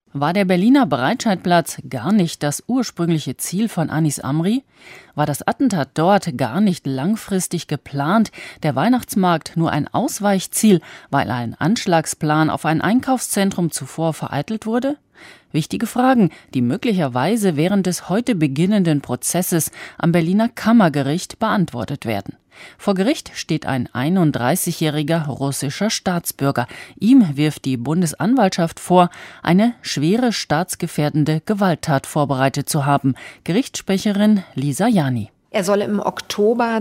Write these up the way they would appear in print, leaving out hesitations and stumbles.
War der Berliner Breitscheidplatz gar nicht das ursprüngliche Ziel von Anis Amri? War das Attentat dort gar nicht langfristig geplant, der Weihnachtsmarkt nur ein Ausweichziel, weil ein Anschlagsplan auf ein Einkaufszentrum zuvor vereitelt wurde? Wichtige Fragen, die möglicherweise während des heute beginnenden Prozesses am Berliner Kammergericht beantwortet werden. Vor Gericht steht ein 31-jähriger russischer Staatsbürger. Ihm wirft die Bundesanwaltschaft vor, eine schwere staatsgefährdende Gewalttat vorbereitet zu haben. Gerichtssprecherin Lisa Jani. Er soll im Oktober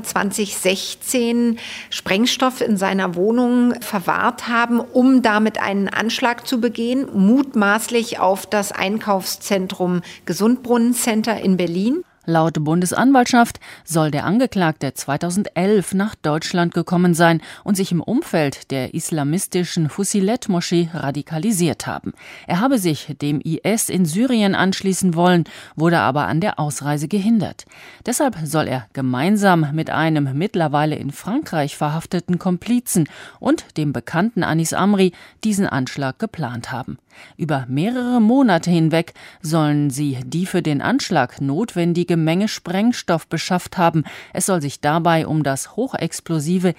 2016 Sprengstoff in seiner Wohnung verwahrt haben, um damit einen Anschlag zu begehen, mutmaßlich auf das Einkaufszentrum Gesundbrunnen Center in Berlin. Laut Bundesanwaltschaft soll der Angeklagte 2011 nach Deutschland gekommen sein und sich im Umfeld der islamistischen Fusilet-Moschee radikalisiert haben. Er habe sich dem IS in Syrien anschließen wollen, wurde aber an der Ausreise gehindert. Deshalb soll er gemeinsam mit einem mittlerweile in Frankreich verhafteten Komplizen und dem Bekannten Anis Amri diesen Anschlag geplant haben. Über mehrere Monate hinweg sollen sie die für den Anschlag notwendige Menge Sprengstoff beschafft haben. Es soll sich dabei um das hochexplosive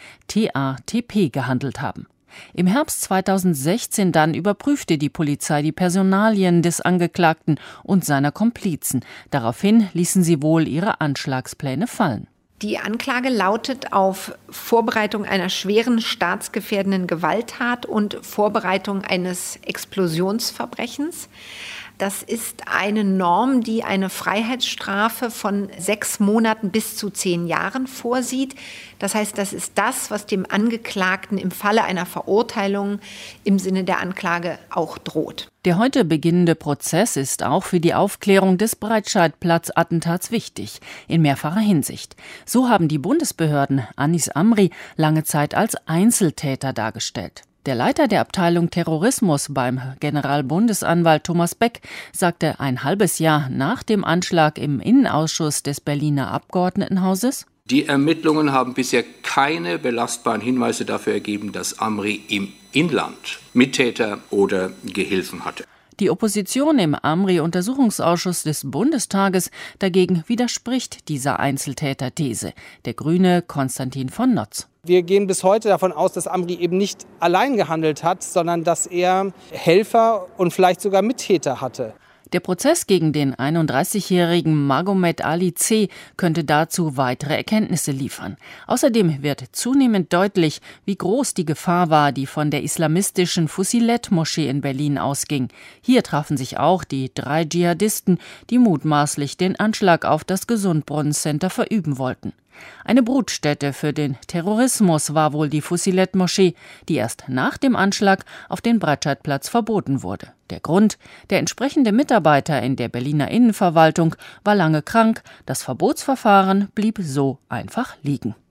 TATP gehandelt haben. Im Herbst 2016 dann überprüfte die Polizei die Personalien des Angeklagten und seiner Komplizen. Daraufhin ließen sie wohl ihre Anschlagspläne fallen. Die Anklage lautet auf Vorbereitung einer schweren staatsgefährdenden Gewalttat und Vorbereitung eines Explosionsverbrechens. Das ist eine Norm, die eine Freiheitsstrafe von 6 Monaten bis zu 10 Jahren vorsieht. Das heißt, das ist das, was dem Angeklagten im Falle einer Verurteilung im Sinne der Anklage auch droht. Der heute beginnende Prozess ist auch für die Aufklärung des Breitscheidplatz-Attentats wichtig, in mehrfacher Hinsicht. So haben die Bundesbehörden Anis Amri lange Zeit als Einzeltäter dargestellt. Der Leiter der Abteilung Terrorismus beim Generalbundesanwalt Thomas Beck sagte ein halbes Jahr nach dem Anschlag im Innenausschuss des Berliner Abgeordnetenhauses: Die Ermittlungen haben bisher keine belastbaren Hinweise dafür ergeben, dass Amri im Inland Mittäter oder Gehilfen hatte. Die Opposition im Amri-Untersuchungsausschuss des Bundestages dagegen widerspricht dieser Einzeltäter-These. Der Grüne Konstantin von Notz. Wir gehen bis heute davon aus, dass Amri eben nicht allein gehandelt hat, sondern dass er Helfer und vielleicht sogar Mittäter hatte. Der Prozess gegen den 31-jährigen Magomed Ali C. könnte dazu weitere Erkenntnisse liefern. Außerdem wird zunehmend deutlich, wie groß die Gefahr war, die von der islamistischen Fusilet-Moschee in Berlin ausging. Hier trafen sich auch die 3 Dschihadisten, die mutmaßlich den Anschlag auf das Gesundbrunnen-Center verüben wollten. Eine Brutstätte für den Terrorismus war wohl die Fusilet-Moschee, die erst nach dem Anschlag auf den Breitscheidplatz verboten wurde. Der Grund: der entsprechende Mitarbeiter in der Berliner Innenverwaltung war lange krank, das Verbotsverfahren blieb so einfach liegen.